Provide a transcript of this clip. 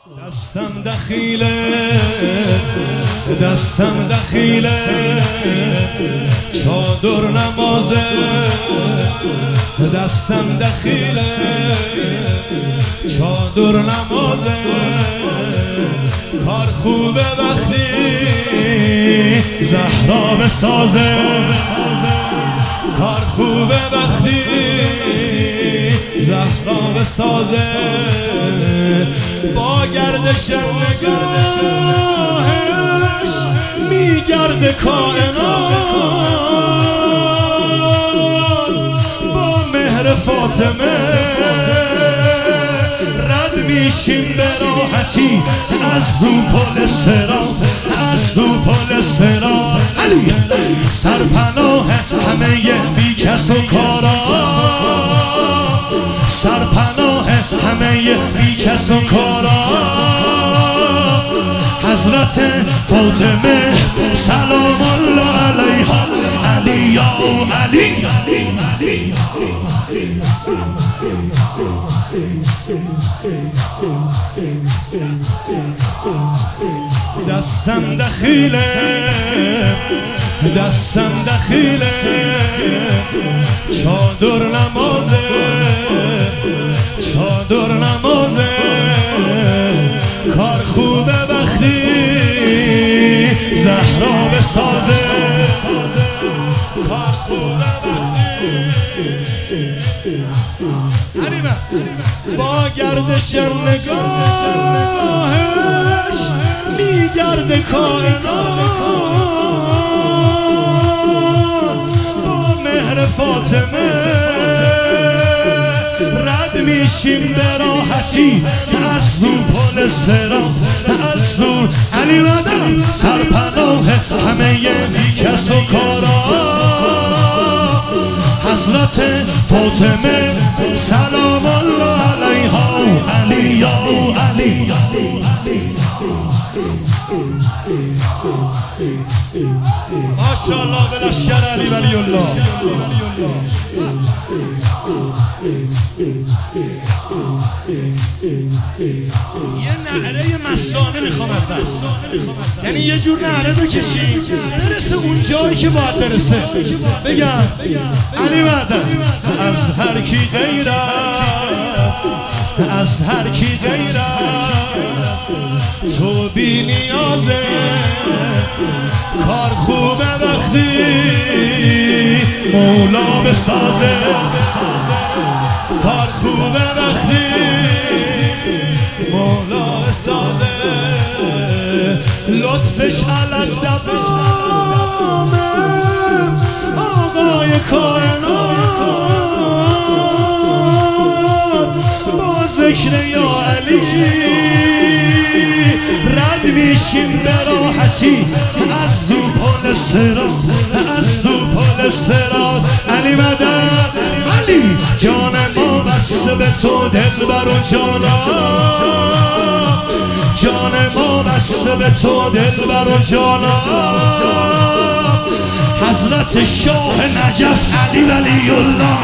دستم دخیله دستم دخیله چادر نمازه دستم دخیله چادر نمازه کار خوبه وقتی زهرا بسازه کار خوبه وقتی زهرا بسازه با گردش نگاهش میگرده کائنات با مهر فاطمه رد میشیم به راحتی از رو پل صراط از رو پل صراط علی سرپناه همه بیکس و کارا سرپناه همه بیکس و کارا حضرت فاطمه سلام الله علیها علی یا علی دستم دخیله دستم دخیله چادر نمازه چادر نمازه کار خوبه وقتی زهرا بسازه کار خوبه وقتی با گردش نگاهش میگرده کائنات با مهر فاطمه رد میشیم به راحتی از رو پل صراط از رو علی مدام سرپناه همه بیکس و کارا حضرت فاطمه سلام الله علیها علی یا علی ماشاءالله به لشکر علی ولی الله یه نعره مستانه میخوام ازش یعنی یه جور نعره بکشیم برسه اون جایی که باید برسه بگم علی مدد از هر کی غیر است از هر کی غیر است تو بی نیازه کار خوبه وقتی مولا بسازه کار خوبه وقتی مولا بسازه لطفش علت دوامه آقای کائنات با ذکر یا علی رد میشیم به راحتی از رو پل صراط از رو پل صراط علی مدد علی جان ما بسته به تو دلبر و جانا جان ما بسته به تو دلبر و جانا حضرت شاه نجف علی ولی الله